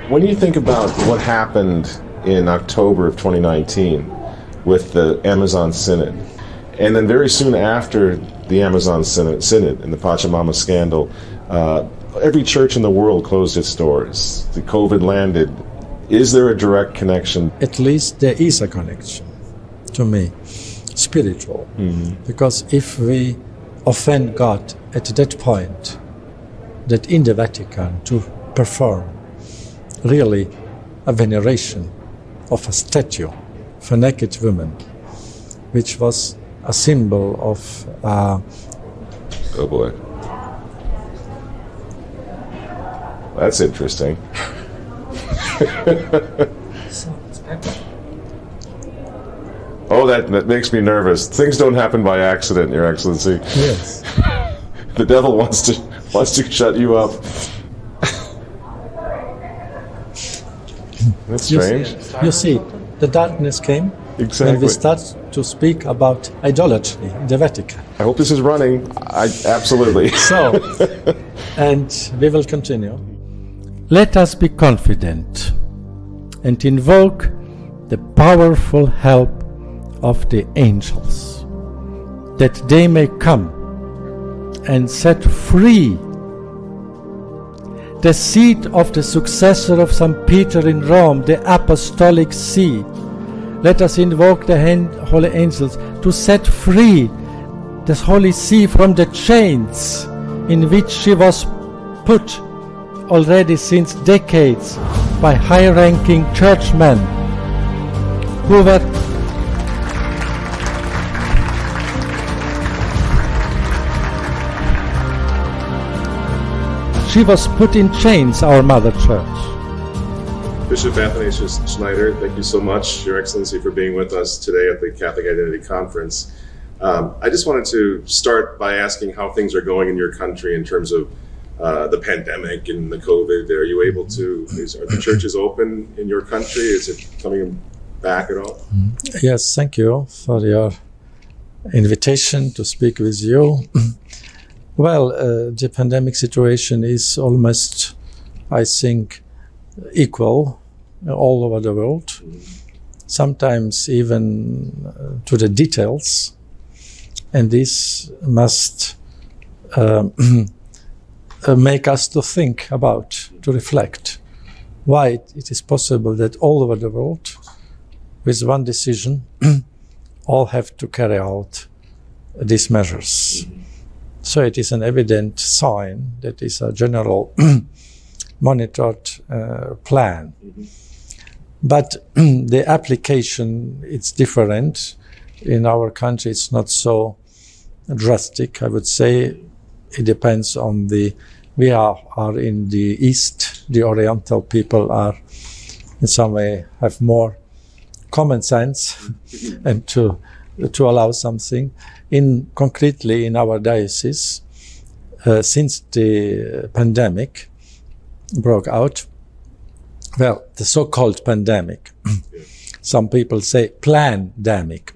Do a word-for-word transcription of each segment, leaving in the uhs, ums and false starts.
When you think about what happened in October of twenty nineteen with the Amazon Synod, and then very soon after the Amazon Synod, Synod and the Pachamama scandal, uh, every church in the world closed its doors. The COVID landed. Is there a direct connection? At least there is a connection, to me, spiritual. Mm-hmm. Because if we offend God at that point, that in the Vatican to perform really a veneration of a statue of a naked woman, which was a symbol of... Uh, oh boy. That's interesting. Oh, that, that makes me nervous. Things don't happen by accident, Your Excellency. Yes. The devil wants to wants to shut you up. That's strange. You see, you see, the darkness came exactly. when we start to speak about idolatry in the Vatican. I hope this is running. I, absolutely. So, and we will continue. Let us be confident and invoke the powerful help of the angels, that they may come and set free the seat of the successor of Saint Peter in Rome, the Apostolic See. Let us invoke the holy angels to set free the Holy See from the chains in which she was put already since decades by high-ranking churchmen who were She was put in chains, our Mother Church. Bishop Athanasius Schneider, thank you so much, Your Excellency, for being with us today at the Catholic Identity Conference. Um, I just wanted to start by asking how things are going in your country in terms of uh, the pandemic and the COVID. Are you able to, is, are the churches open in your country? Is it coming back at all? Yes, thank you for your invitation to speak with you. Well, uh, the pandemic situation is almost, I think, equal all over the world, sometimes even uh, to the details. And this must um, uh, make us to think about, to reflect, why it, it is possible that all over the world, with one decision, all have to carry out these measures. So it is an evident sign that is a general monitored uh, plan. Mm-hmm. But the application, it's different. In our country, it's not so drastic. I would say it depends on the, we are, are in the East, the Oriental people are in some way have more common sense and to to allow something. In concretely in our diocese, uh, since the pandemic broke out, well, the so-called pandemic, some people say plan-demic,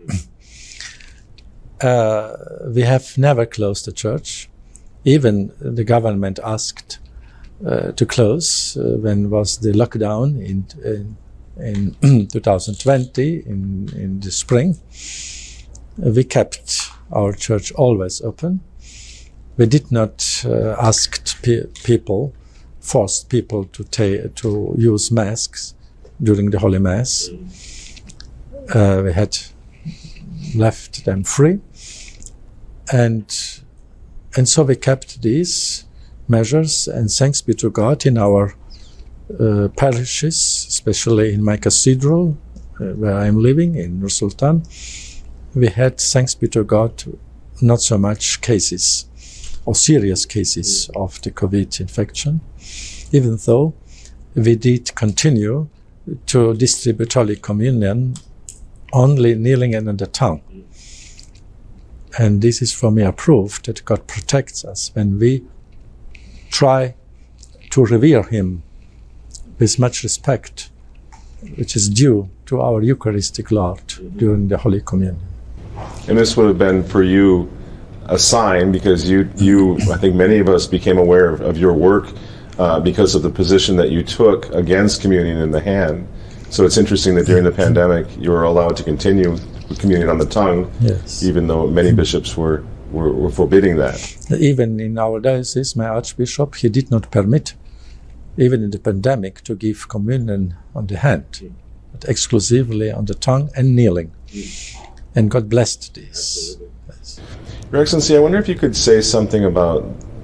uh, we have never closed the church. Even the government asked uh, to close uh, when was the lockdown in in, in two thousand twenty in in the spring. We kept our church always open. We did not uh, ask pe- people, forced people to ta- to use masks during the Holy Mass. Uh, we had left them free, and and so we kept these measures. And thanks be to God, in our uh, parishes, especially in my cathedral, uh, where I am living in Nur Sultan, we had, thanks be to God, not so much cases or serious cases of the COVID infection, even though we did continue to distribute Holy Communion only kneeling in the tongue. And this is for me a proof that God protects us when we try to revere Him with much respect, which is due to our Eucharistic Lord during the Holy Communion. And this would have been for you a sign, because you, you I think many of us became aware of, of your work uh, because of the position that you took against communion in the hand. So it's interesting that during the pandemic you were allowed to continue with communion on the tongue, yes, even though many bishops were, were, were forbidding that. Even in our diocese, my archbishop, he did not permit, even in the pandemic, to give communion on the hand, mm. but exclusively on the tongue and kneeling. Mm. And God blessed this. Yes. Your Excellency, I wonder if you could say something about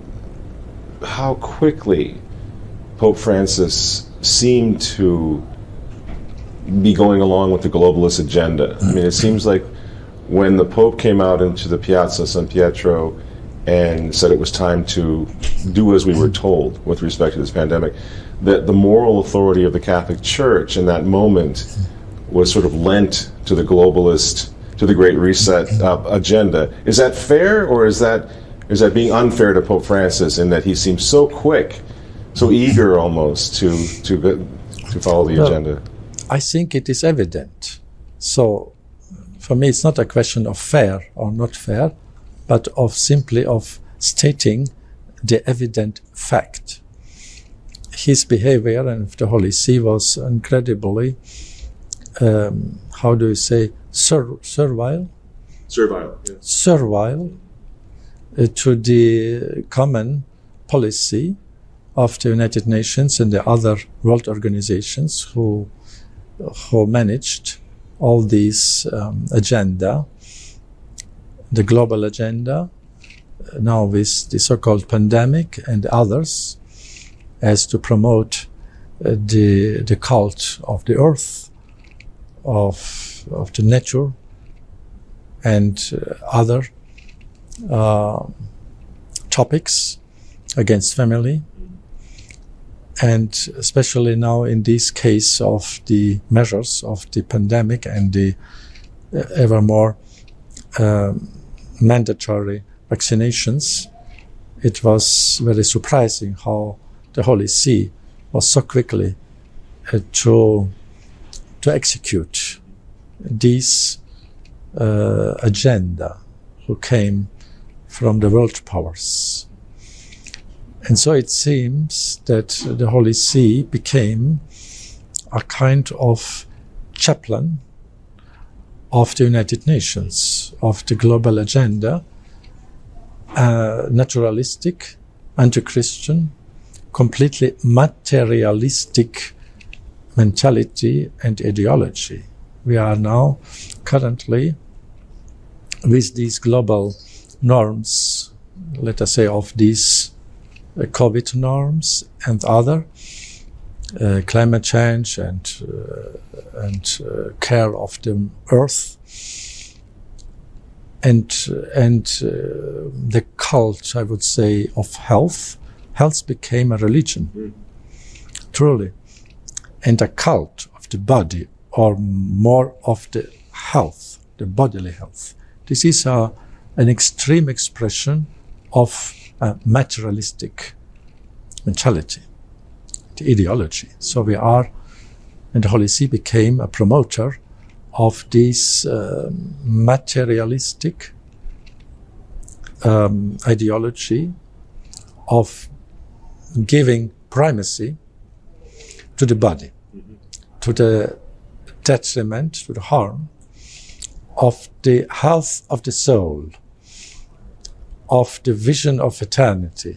how quickly Pope Francis seemed to be going along with the globalist agenda. I mean, it seems like when the Pope came out into the Piazza San Pietro and said it was time to do as we were told with respect to this pandemic, that the moral authority of the Catholic Church in that moment was sort of lent to the globalist, to the Great Reset uh, agenda. Is that fair, or is that is that being unfair to Pope Francis in that he seems so quick, so eager almost to to to follow the well, agenda? I think it is evident. So, for me, it's not a question of fair or not fair, but of simply of stating the evident fact. His behavior and the Holy See was incredibly, um, how do you say, ser- servile? Servile, yeah. Servile uh, to the common policy of the United Nations and the other world organizations who who managed all these um, agenda, the global agenda, uh, now with the so-called pandemic and others, as to promote uh, the the cult of the earth, of of the nature, and uh, other uh, topics against family. And especially now in this case of the measures of the pandemic and the uh, ever more uh, mandatory vaccinations, it was very surprising how the Holy See was so quickly uh, to to execute this uh, agenda who came from the world powers. And so it seems that the Holy See became a kind of chaplain of the United Nations, of the global agenda, uh, naturalistic, anti-Christian, completely materialistic mentality and ideology. We are now currently with these global norms, let us say, of these Uh, COVID norms and other uh, climate change and uh, and uh, care of the earth and and uh, the cult, I would say, of health. Health became a religion, mm. truly, and a cult of the body, or more of the health, the bodily health. This is a, an extreme expression of a materialistic mentality, the ideology. So we are, and the Holy See became a promoter of this uh, materialistic um, ideology of giving primacy to the body, mm-hmm. to the detriment, to the harm of the health of the soul, of the vision of eternity.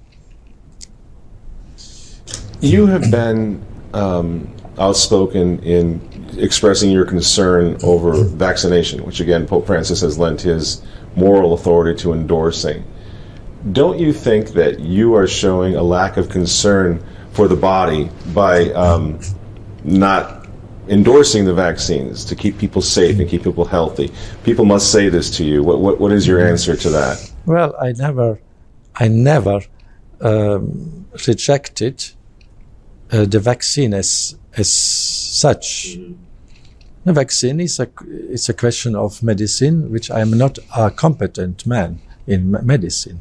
You have been um, outspoken in expressing your concern over vaccination, which again Pope Francis has lent his moral authority to endorsing. Don't you think that you are showing a lack of concern for the body by um, not endorsing the vaccines to keep people safe and keep people healthy? People must say this to you. What what, what is your answer to that? Well, I never, I never um, rejected uh, the vaccine as as such. Mm-hmm. The vaccine is a it's a question of medicine, which I am not a competent man in medicine,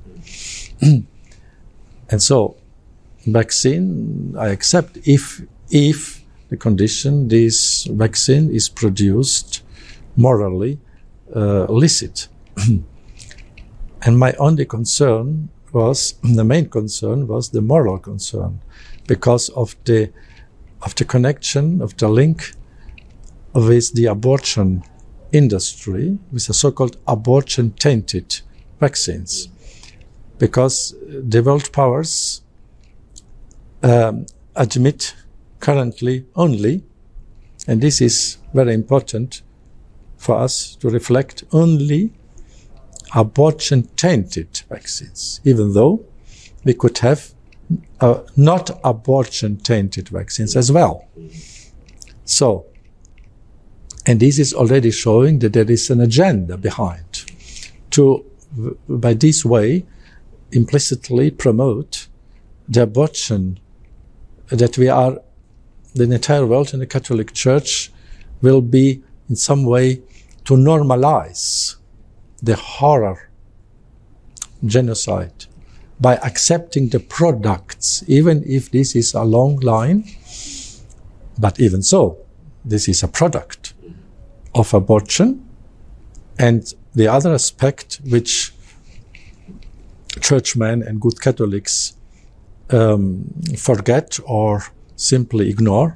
and so vaccine I accept if if the condition this vaccine is produced morally uh, licit. And my only concern was, the main concern was the moral concern, because of the of the connection, of the link with the abortion industry, with the so-called abortion-tainted vaccines. Because the world powers um, admit currently only, and this is very important for us to reflect, only abortion-tainted vaccines, even though we could have uh, not abortion-tainted vaccines as well. So, and this is already showing that there is an agenda behind to, by this way, implicitly promote the abortion that we are, the entire world and the Catholic Church will be in some way to normalize the horror genocide by accepting the products, even if this is a long line. But even so, this is a product of abortion. And the other aspect which churchmen and good Catholics um, forget or simply ignore,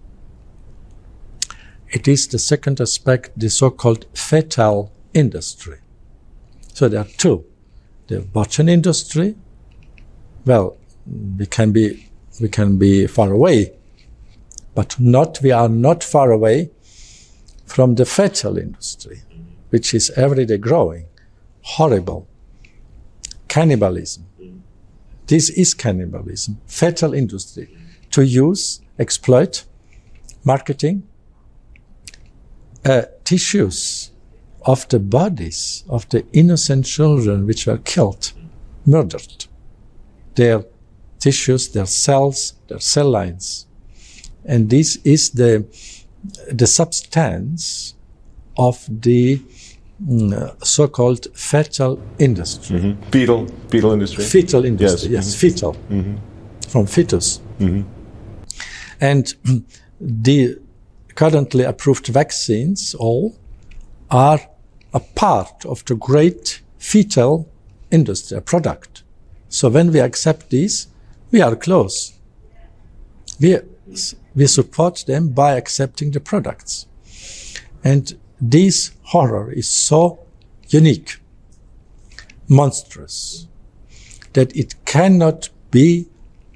it is the second aspect, the so-called fetal industry. So there are two. The abortion industry, well, we can be, we can be far away, but not, we are not far away from the fetal industry, which is every day growing. Horrible. Cannibalism. This is cannibalism. Fetal industry. To use, exploit, marketing, uh, tissues of the bodies of the innocent children which were killed, murdered. Their tissues, their cells, their cell lines. And this is the, the substance of the mm, so-called fetal industry. Mm-hmm. Fetal, fetal industry? Fetal industry, yes, yes mm-hmm. fetal, mm-hmm. from fetus. Mm-hmm. And the currently approved vaccines all are a part of the great fetal industry, a product. So when we accept these, we are close. We, we support them by accepting the products. And this horror is so unique, monstrous, that it cannot be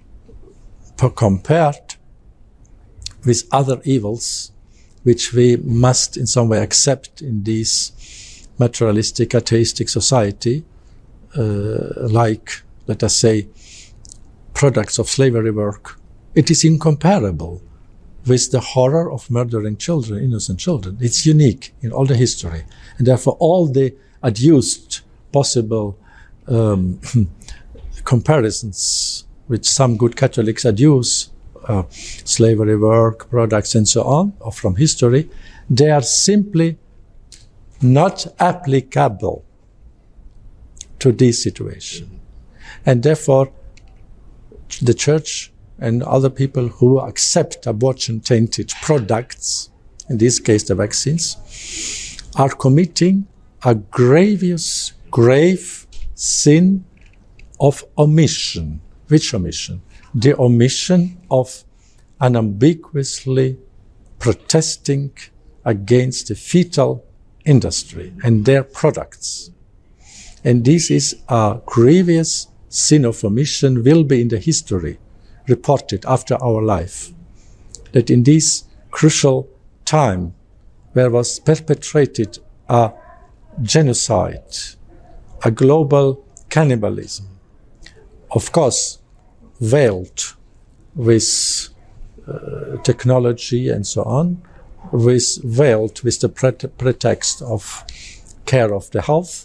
compared with other evils which we must in some way accept in this materialistic, atheistic society, uh, like, let us say, products of slavery work. It is incomparable with the horror of murdering children, innocent children. It's unique in all the history. And therefore all the adduced possible um, comparisons which some good Catholics adduce, uh, slavery work, products and so on, or from history, they are simply not applicable to this situation. And therefore the Church and other people who accept abortion-tainted products, in this case the vaccines, are committing a grievous, grave sin of omission. Which omission? The omission of unambiguously protesting against the fetal industry and their products. And this is a grievous sin of omission, will be in the history reported after our life, that in this crucial time where was perpetrated a genocide, a global cannibalism, of course veiled with uh, technology and so on, with veiled with the pret- pretext of care of the health,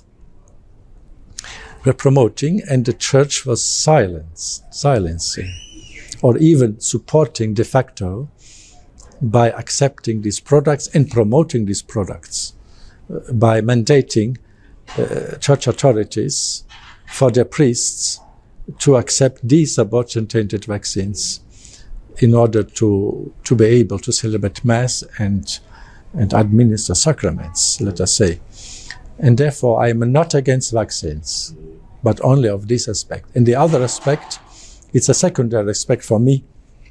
were promoting, and the Church was silenced, silencing, or even supporting de facto by accepting these products and promoting these products, uh, by mandating uh, church authorities for their priests to accept these abortion-tainted vaccines in order to to be able to celebrate Mass and and administer sacraments, let us say. And therefore, I am not against vaccines, but only of this aspect. And the other aspect, it's a secondary aspect for me,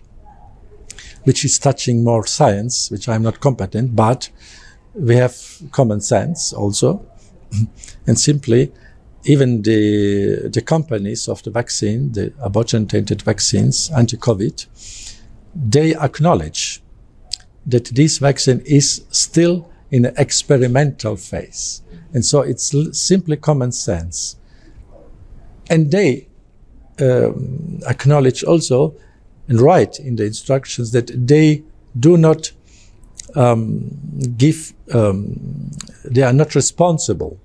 which is touching more science, which I'm not competent, but we have common sense also. And simply, even the, the companies of the vaccine, the abortion-tainted vaccines, anti-COVID, they acknowledge that this vaccine is still in an experimental phase. And so it's l- simply common sense. And they um, acknowledge also and write in the instructions that they do not um, give, um, they are not responsible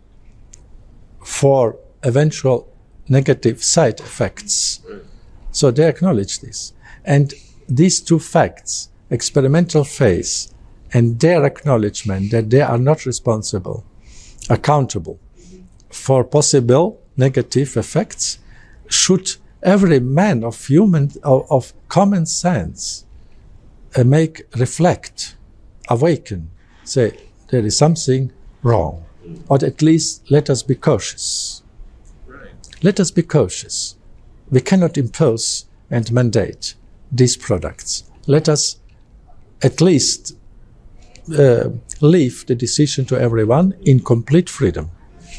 for eventual negative side effects. So they acknowledge this. And these two facts, experimental phase and their acknowledgement that they are not responsible, accountable for possible negative effects, should every man of human, of, of common sense uh, make, reflect, awaken, say there is something wrong. Or at least let us be cautious. Right. Let us be cautious. We cannot impose and mandate these products. Let us at least uh, leave the decision to everyone in complete freedom.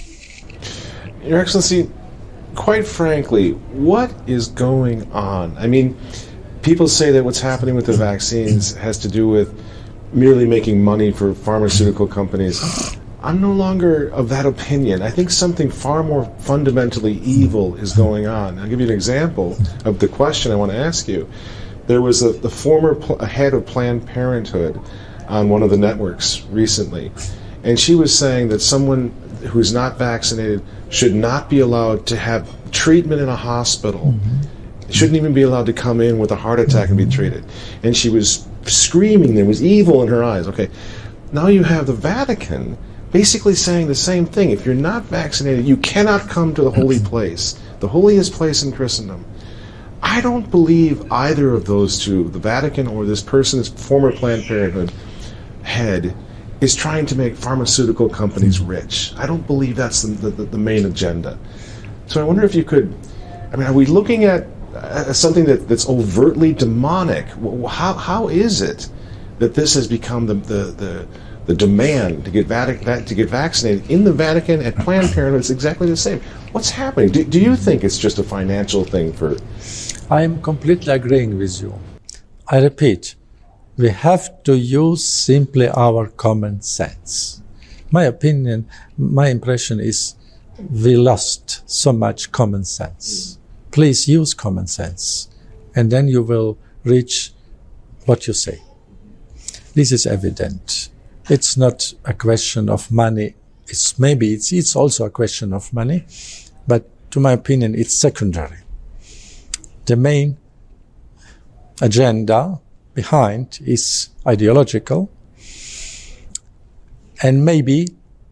Your Excellency, quite frankly, what is going on? I mean, people say that what's happening with the vaccines has to do with merely making money for pharmaceutical companies. I'm no longer of that opinion. I think something far more fundamentally evil is going on. I'll give you an example of the question I want to ask you. There was a, the former pl- head of Planned Parenthood on one of the networks recently, and she was saying that someone who's not vaccinated should not be allowed to have treatment in a hospital. Mm-hmm. Shouldn't even be allowed to come in with a heart attack and be treated. And she was screaming. There was evil in her eyes. Okay, now you have the Vatican basically saying the same thing. If you're not vaccinated, you cannot come to the holy place, the holiest place in Christendom. I don't believe either of those two, the Vatican or this person's former Planned Parenthood head, is trying to make pharmaceutical companies rich. I don't believe that's the, the, the main agenda. So I wonder if you could, I mean, are we looking at uh, something that, that's overtly demonic? How How is it that this has become the the, the The demand to get vac- to get vaccinated in the Vatican at Planned Parenthood is exactly the same? What's happening? Do, do you think it's just a financial thing for? I am completely agreeing with you. I repeat, we have to use simply our common sense. My opinion, my impression is we lost so much common sense. Please use common sense, and then you will reach what you say. This is evident. It's not a question of money. It's maybe it's, it's also a question of money, but to my opinion, it's secondary. The main agenda behind is ideological, and maybe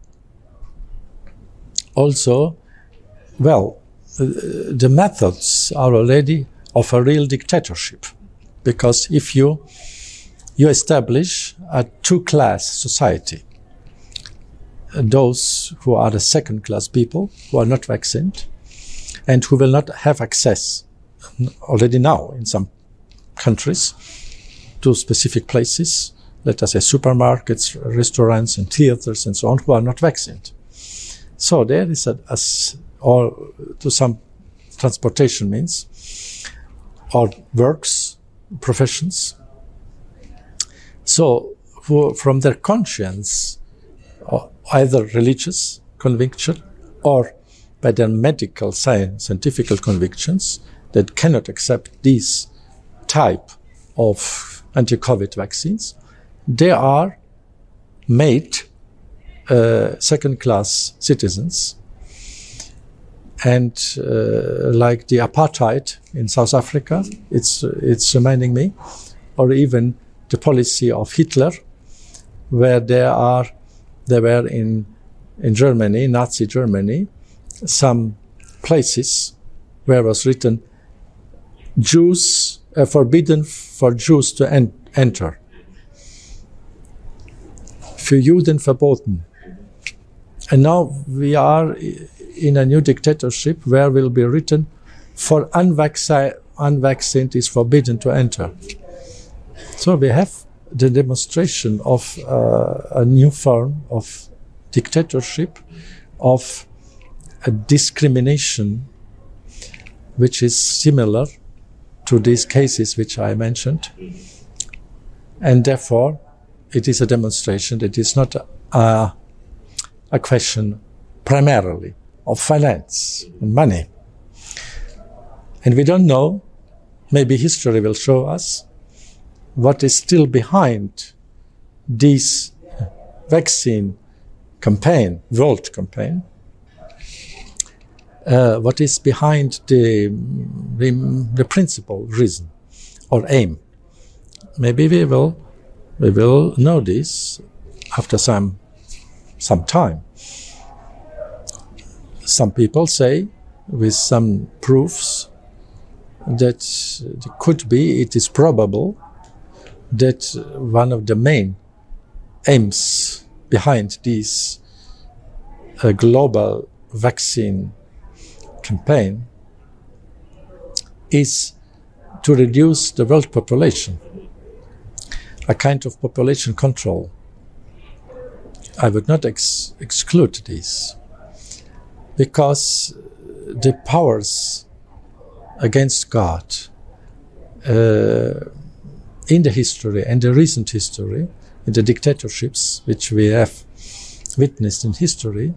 also, well, the methods are already of a real dictatorship, because if you you establish a two-class society. Those who are the second-class people, who are not vaccinated, and who will not have access, already now in some countries, to specific places, let us say supermarkets, restaurants, and theaters, and so on, who are not vaccinated. So there is a, a or to some transportation means, or works, professions. So, who, from their conscience, either religious conviction or by their medical science, scientific convictions that cannot accept these type of anti-COVID vaccines, they are made uh, second-class citizens. And uh, like the apartheid in South Africa, it's it's reminding me, or even the policy of Hitler, where there are, there were in in Germany, Nazi Germany, some places where was written, Jews uh, forbidden for Jews to en- enter. Für Juden verboten. And now we are in a new dictatorship where will be written, for unvaccinated, unvaccinated is forbidden to enter. So we have the demonstration of uh, a new form of dictatorship, of a discrimination, which is similar to these cases which I mentioned. And therefore, it is a demonstration that is not a, a question primarily of finance and money. And we don't know, maybe history will show us, what is still behind this vaccine campaign, world campaign, uh, what is behind the, the, the principal reason or aim. Maybe we will, we will know this after some, some time. Some people say, with some proofs, that it could be, it is probable, that one of the main aims behind this uh, global vaccine campaign is to reduce the world population, a kind of population control. I would not ex- exclude this, because the powers against God uh, in the history and the recent history, in the dictatorships which we have witnessed in history,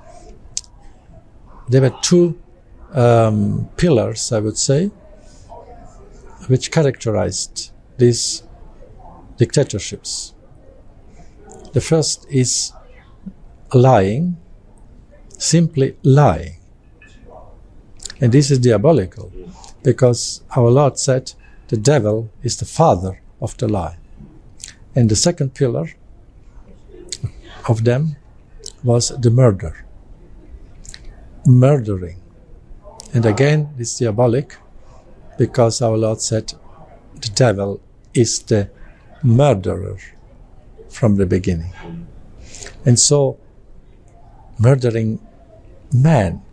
there were two um, pillars, I would say, which characterized these dictatorships. The first is lying, simply lying. And this is diabolical, because our Lord said the devil is the father of the lie. And the second pillar of them was the murder. Murdering. And again, it's diabolic, because our Lord said the devil is the murderer from the beginning. And so, murdering man,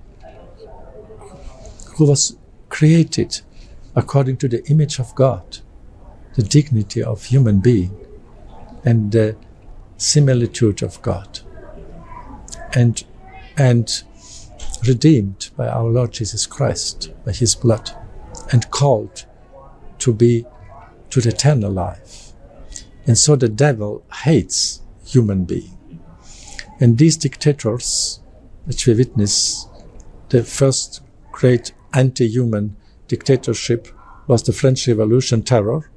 who was created according to the image of God, the dignity of human being, and the similitude of God, and and redeemed by our Lord Jesus Christ, by his blood, and called to be to the eternal life. And so the devil hates human being. And these dictators, which we witness, the first great anti-human dictatorship was the French Revolution terror,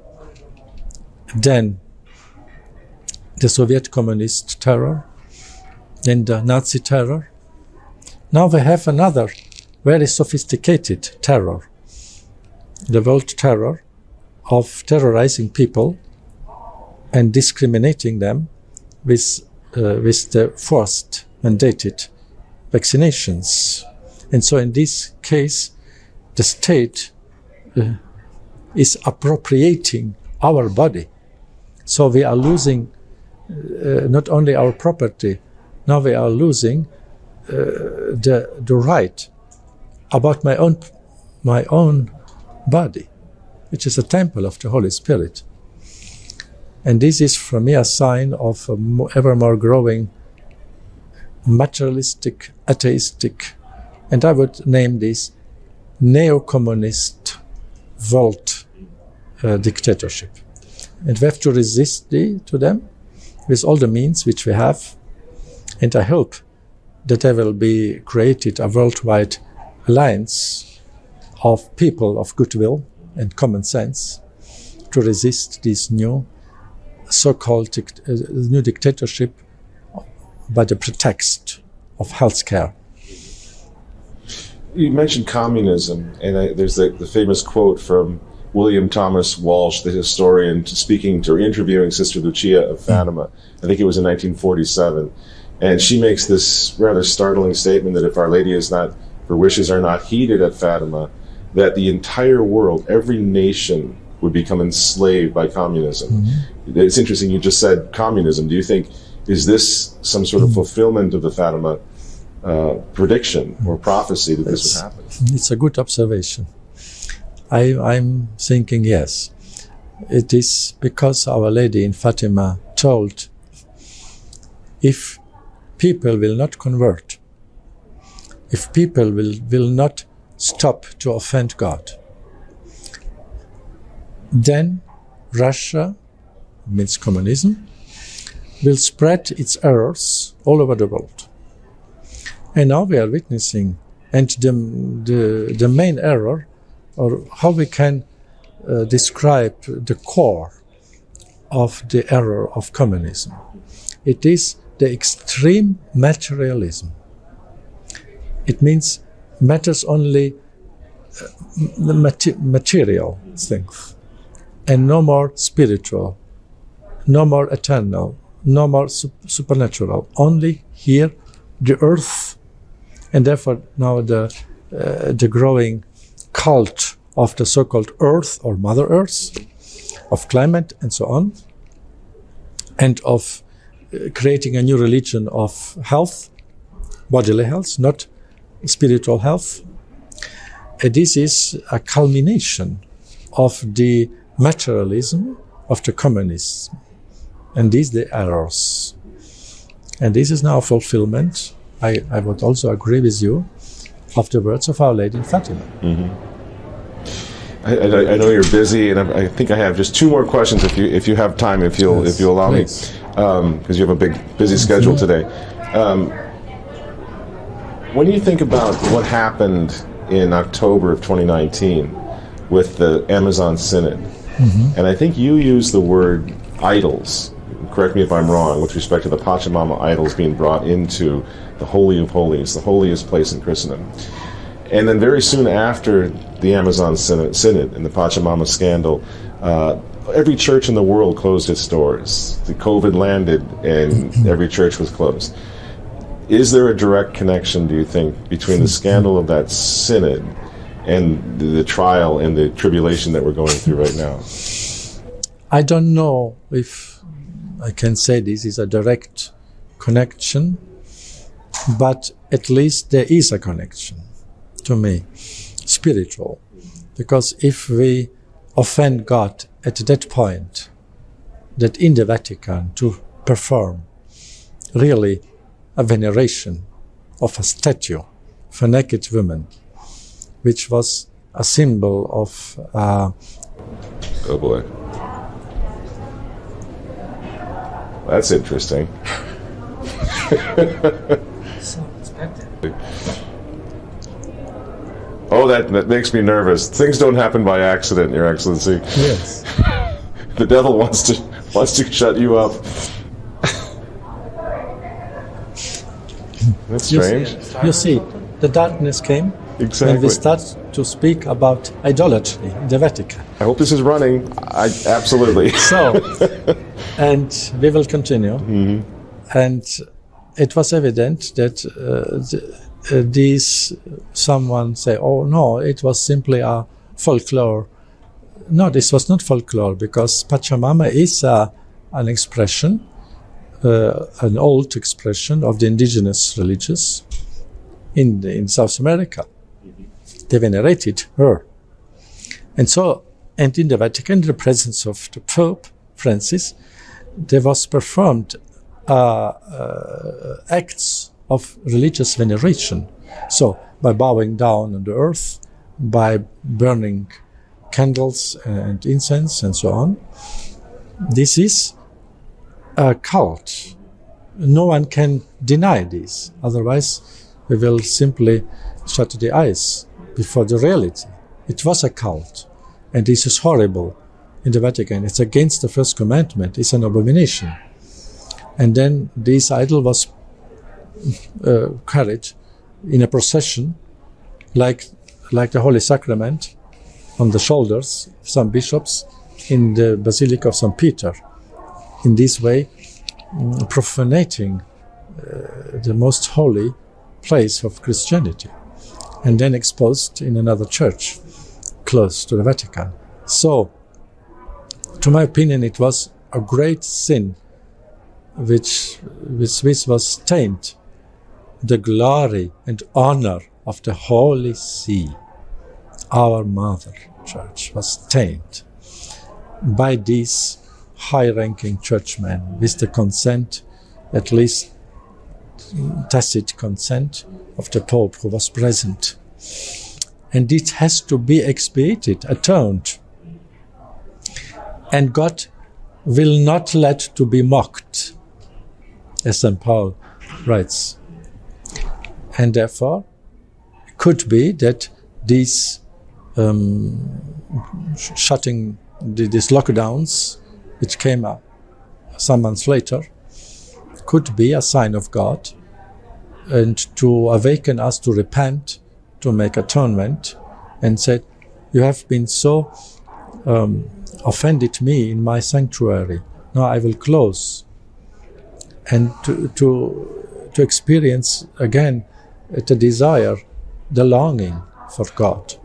then the Soviet communist terror, then the Nazi terror. Now we have another very sophisticated terror, the world terror of terrorizing people and discriminating them with, uh, with the forced mandated vaccinations. And so in this case, the state uh, is appropriating our body. So we are losing uh, not only our property, now we are losing uh, the, the right about my own, my own body, which is a temple of the Holy Spirit. And this is for me a sign of a mo- ever more growing materialistic, atheistic, and I would name this neo-communist world uh, dictatorship. And we have to resist the, to them with all the means which we have. And I hope that there will be created a worldwide alliance of people of goodwill and common sense to resist this new so-called dict- uh, new dictatorship by the pretext of healthcare. You mentioned communism, and I, there's the, the famous quote from William Thomas Walsh, the historian, speaking to interviewing Sister Lucia of Fatima. I think it was in nineteen forty-seven. And she makes this rather startling statement that if Our Lady is not, her wishes are not heeded at Fatima, that the entire world, every nation, would become enslaved by communism. Mm-hmm. It's interesting, you just said communism. Do you think, is this some sort of fulfillment of the Fatima uh, prediction or prophecy that this would happen. It's a good observation. I, I'm thinking yes. It is because Our Lady in Fatima told, if people will not convert, if people will, will not stop to offend God, then Russia, means communism, will spread its errors all over the world. And now we are witnessing, and the, the, the main error, or how we can uh, describe the core of the error of communism. It is the extreme materialism. It means matters only uh, the mate- material things, and no more spiritual, no more eternal, no more su- supernatural. Only here, the earth, and therefore now the uh, the growing cult of the so-called Earth or Mother Earth, of climate and so on, and of uh, creating a new religion of health, bodily health, not spiritual health. Uh, this is a culmination of the materialism of the communism, and these the errors. And this is now fulfillment, I, I would also agree with you, of the words of Our Lady in Fatima. Mm-hmm. I, I, I know you're busy, and I, I think I have just two more questions if you if you have time, if you'll yes, if you allow please. me, because um, you have a big busy schedule today. Um, when you think about what happened in October of twenty nineteen with the Amazon Synod, mm-hmm. and I think you used the word idols. Correct me if I'm wrong, with respect to the Pachamama idols being brought into the Holy of Holies, the holiest place in Christendom. And then very soon after the Amazon Synod, Synod and the Pachamama scandal, uh, every church in the world closed its doors. The COVID landed and every church was closed. Is there a direct connection, do you think, between the scandal of that synod and the, the trial and the tribulation that we're going through right now? I don't know if I can say this is a direct connection, but at least there is a connection to me, spiritual. Because if we offend God at that point, that in the Vatican to perform really a veneration of a statue of a naked woman, which was a symbol of uh, oh boy. That's interesting. So expected. Oh, that, that makes me nervous. Things don't happen by accident, Your Excellency. Yes. The devil wants to wants to shut you up. That's strange. You see, you see, the darkness came exactly. when we start to speak about idolatry in the Vatican. I hope this is running. I absolutely. So, and we will continue. Mm-hmm. And it was evident that uh, the, uh, these someone say, "Oh no, it was simply a folklore." No, this was not folklore, because Pachamama is a, an expression, uh, an old expression of the indigenous religions in the, in South America. They venerated her, and so, and in the Vatican, in the presence of the Pope Francis, there was performed uh, uh, acts of religious veneration. So, by bowing down on the earth, by burning candles and incense and so on. This is a cult. No one can deny this. Otherwise, we will simply shut the eyes before the reality. It was a cult. And this is horrible in the Vatican. It's against the first commandment. It's an abomination. And then this idol was uh, carried in a procession like, like the Holy Sacrament on the shoulders of some bishops in the Basilica of Saint Peter. In this way, mm, profanating uh, the most holy place of Christianity, and then exposed in another church close to the Vatican. So, to my opinion, it was a great sin which, which, which was stained the glory and honor of the Holy See, our mother church, was tainted by these high-ranking churchmen with the consent, at least tacit consent, of the Pope who was present. And it has to be expiated, atoned. And God will not let to be mocked, as Saint Paul writes. And therefore, it could be that these um, shutting, these lockdowns, which came up some months later, could be a sign of God, and to awaken us to repent, to make atonement, and said, you have been so um, offended me in my sanctuary. Now I will close. And to, to, to experience again the desire, the longing for God.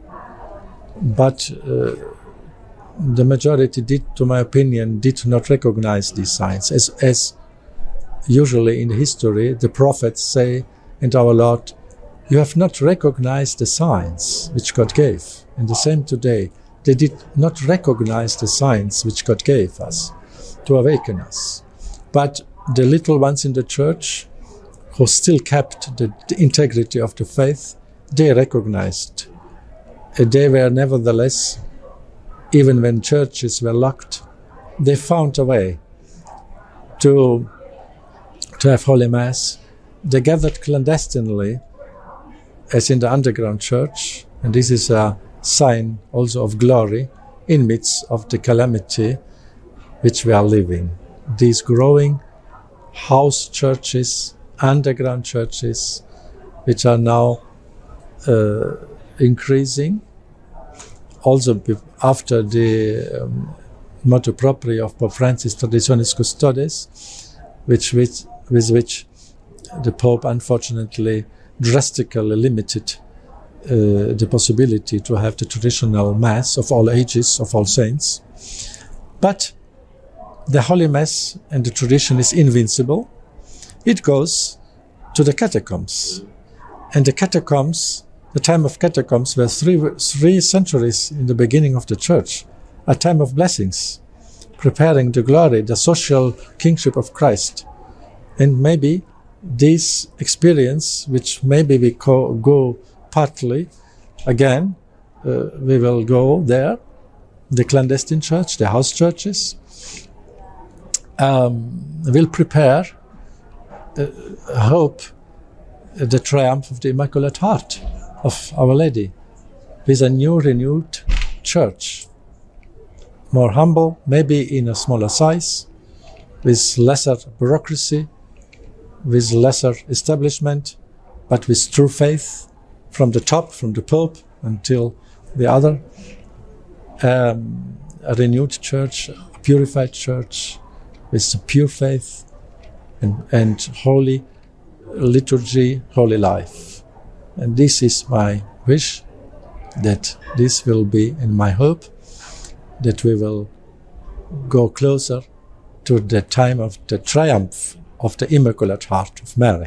But uh, the majority did, to my opinion, did not recognize these signs. As, as usually in history, the prophets say, and our Lord, you have not recognized the signs which God gave. And the same today, they did not recognize the signs which God gave us to awaken us. But the little ones in the church who still kept the, the integrity of the faith, they recognized. And they were nevertheless, even when churches were locked, they found a way to, to have Holy Mass. They gathered clandestinely, as in the underground church, and this is a sign also of glory in midst of the calamity which we are living. These growing house churches, underground churches, which are now uh, increasing, also after the um, motto proprio of Pope Francis, Traditionis Custodes, which, which, with which the Pope unfortunately drastically limited uh, the possibility to have the traditional Mass of all ages, of all saints. But the Holy Mass and the tradition is invincible. It goes to the catacombs. And the catacombs, the time of catacombs were three, three centuries in the beginning of the church, a time of blessings, preparing the glory, the social kingship of Christ. And maybe this experience, which maybe we co- go partly again, uh, we will go there, the clandestine church, the house churches, um, will prepare, uh, hope, uh, the triumph of the Immaculate Heart of Our Lady, with a new, renewed church, more humble, maybe in a smaller size, with lesser bureaucracy, with lesser establishment, but with true faith from the top, from the Pope until the other. Um, a renewed church, a purified church with pure faith and, and holy liturgy, holy life. And this is my wish, that this will be, and my hope, that we will go closer to the time of the triumph of the Immaculate Heart of Mary.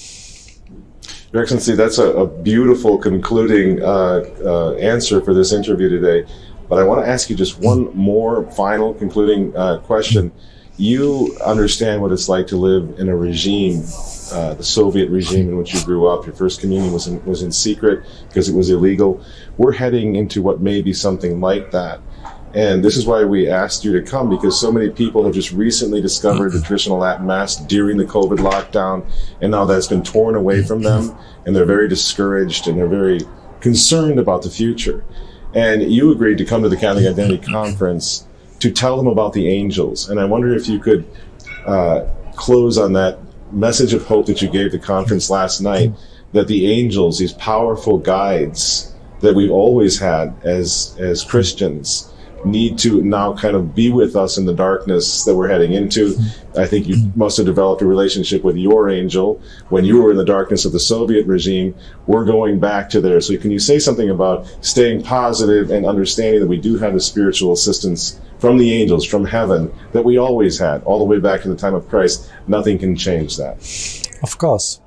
Your Excellency, that's a, a beautiful concluding uh, uh, answer for this interview today. But I want to ask you just one more final concluding uh, question. You understand what it's like to live in a regime, uh, the Soviet regime in which you grew up. Your first communion was in, was in secret because it was illegal. We're heading into what may be something like that. And this is why we asked you to come, because so many people have just recently discovered the traditional Latin Mass during the COVID lockdown, and now that's been torn away from them, and they're very discouraged and they're very concerned about the future. And you agreed to come to the Catholic Identity Conference to tell them about the angels. And I wonder if you could uh, close on that message of hope that you gave the conference last night, that the angels, these powerful guides that we've always had as as Christians, need to now kind of be with us in the darkness that we're heading into. I think you must have developed a relationship with your angel when you were in the darkness of the Soviet regime. We're going back to there. So can you say something about staying positive and understanding that we do have the spiritual assistance from the angels, from heaven, that we always had, all the way back to the time of Christ? Nothing can change that. Of course,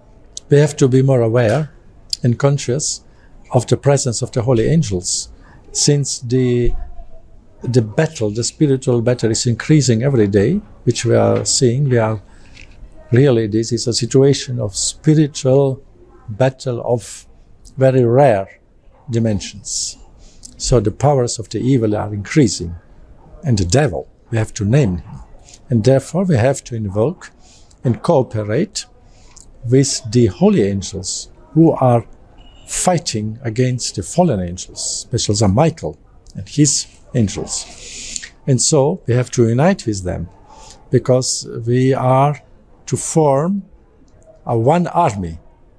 we have to be more aware and conscious of the presence of the holy angels, since the the battle, the spiritual battle, is increasing every day, which we are seeing. We are really, this is a situation of spiritual battle of very rare dimensions. So the powers of the evil are increasing, and the devil, we have to name him, and therefore we have to invoke and cooperate with the holy angels who are fighting against the fallen angels, especially Saint Michael and his angels. And so we have to unite with them, because we are to form a one army.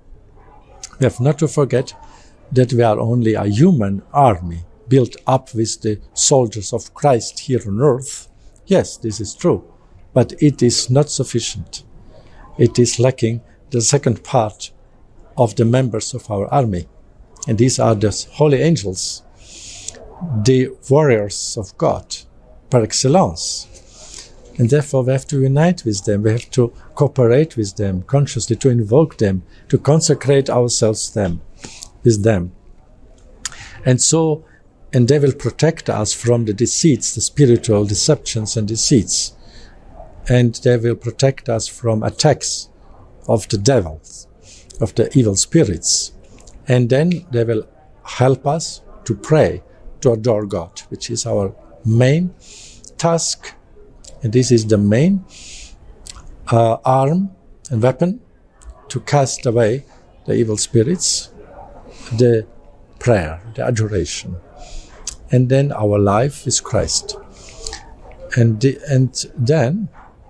We have not to forget that we are only a human army built up with the soldiers of Christ here on earth. Yes, this is true, but it is not sufficient. It is lacking the second part of the members of our army. And these are the holy angels, the warriors of God, par excellence. And therefore we have to unite with them, we have to cooperate with them consciously, to invoke them, to consecrate ourselves them, with them. And so, and they will protect us from the deceits, the spiritual deceptions and deceits. And they will protect us from attacks of the devils, of the evil spirits. And then they will help us to pray, to adore God, which is our main task. And this is the main uh, arm and weapon to cast away the evil spirits, the prayer, the adoration. And then our life is Christ. And, the, and then,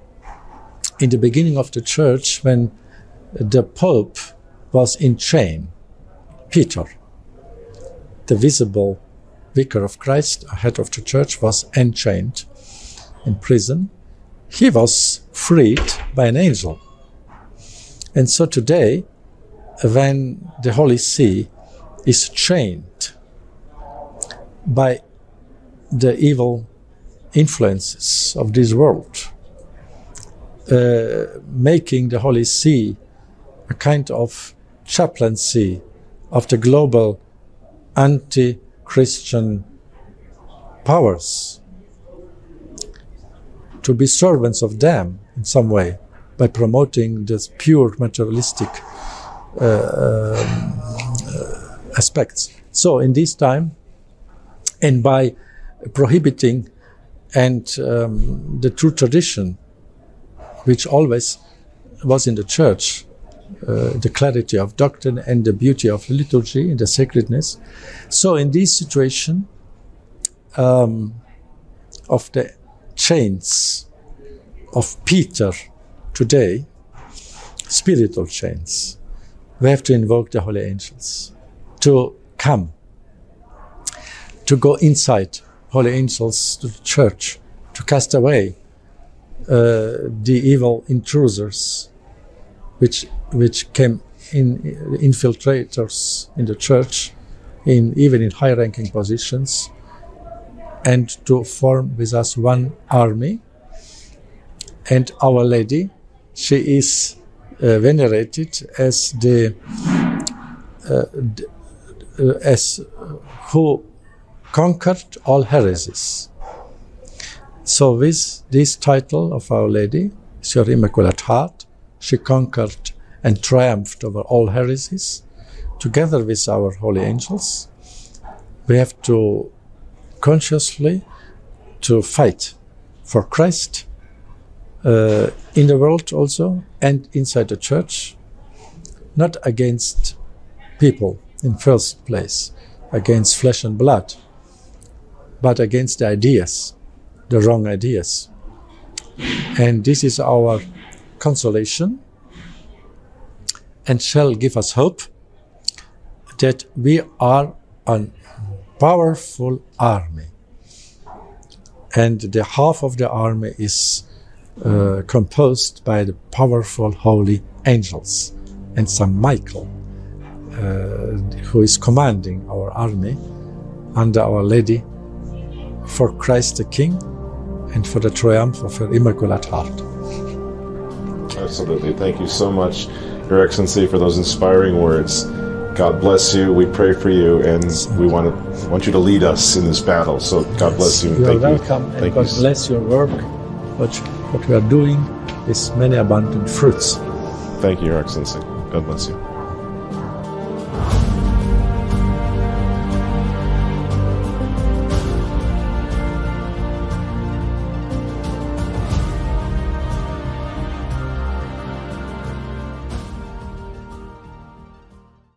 in the beginning of the church, when the Pope was in chain, Peter, the visible vicar of Christ, head of the church, was enchained in prison. He was freed by an angel. And so today, when the Holy See is chained by the evil influences of this world, uh, making the Holy See a kind of chaplaincy of the global anti-Christian powers, to be servants of them in some way by promoting this pure materialistic uh, um, uh, aspects. So in this time, and by prohibiting and um, the true tradition, which always was in the church, uh, the clarity of doctrine and the beauty of liturgy and the sacredness. So in this situation um, of the chains of Peter today, spiritual chains, we have to invoke the holy angels to come, to go inside holy angels to the church, to cast away uh, the evil intruders which which came in, infiltrators in the church, in even in high-ranking positions, and to form with us one army. And Our Lady, she is uh, venerated as the uh, d- uh, as uh, who conquered all heresies. So with this title of Our Lady, Your Immaculate Heart, she conquered and triumphed over all heresies. Together with our holy angels, we have to consciously to fight for Christ uh, in the world also and inside the church, not against people in first place, against flesh and blood, but against the ideas, the wrong ideas. And this is our consolation and shall give us hope that we are a powerful army. And the half of the army is uh, composed by the powerful holy angels and Saint Michael, uh, who is commanding our army under Our Lady for Christ the King and for the triumph of her Immaculate Heart. Absolutely. Thank you so much, Your Excellency, for those inspiring words. God bless you. We pray for you, and we want to want you to lead us in this battle. So God bless you. You are Thank welcome, you. and Thank God you. bless your work. What, what we are doing is many abundant fruits. Thank you, Your Excellency. God bless you.